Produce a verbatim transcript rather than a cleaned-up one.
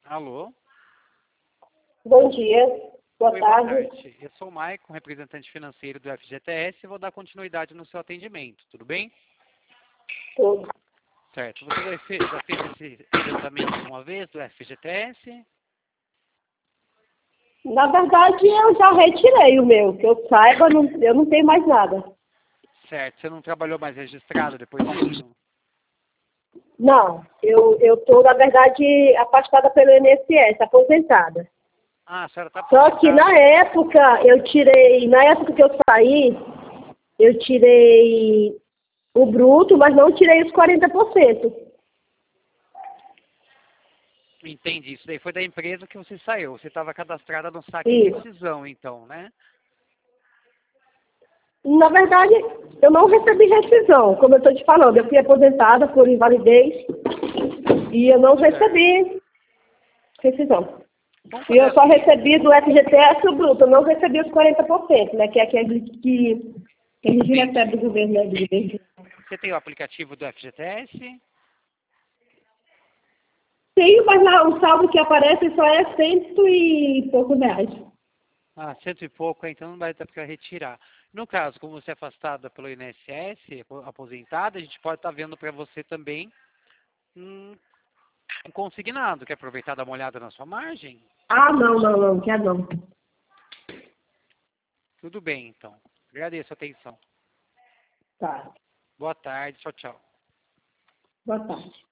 Alô? Bom dia, boa Oi, tarde. boa tarde. Eu sou o Maicon, representante financeiro do F G T S, e vou dar continuidade no seu atendimento, tudo bem? Tudo. Certo. Você já fez, já fez esse adiantamento uma vez do F G T S? Na verdade, eu já retirei o meu, que eu saiba, não, eu não tenho mais nada. Certo. Você não trabalhou mais registrado depois disso? Não, eu eu estou, na verdade, afastada pelo I N S S, aposentada. Ah, a senhora está Só que na aposentada. época, eu tirei, na época que eu saí, eu tirei o bruto, mas não tirei os quarenta por cento. Entendi. Isso daí foi da empresa que você saiu. Você estava cadastrada no saque de Isso. rescisão, então, né? Na verdade, eu não recebi rescisão, como eu estou te falando. Eu fui aposentada por invalidez e eu não recebi rescisão. Vamos E fazer eu só assim. recebi do F G T S o bruto, eu não recebi os quarenta por cento, né? Que é aquele que, que a gente Entendi. recebe do governo, né? De vez. Você tem o aplicativo do F G T S? Sim, mas lá, o saldo que aparece só é cento e poucos reais. Ah, cento e pouco, então não vai dar para retirar. No caso, como você é afastada pelo I N S S, aposentada, a gente pode estar vendo para você também um, um consignado. Quer aproveitar e dar uma olhada na sua margem? Ah, não, não, não, quer não. Tudo bem, então. Agradeço a atenção. Tá, Boa tarde. Tchau, tchau. boa tarde.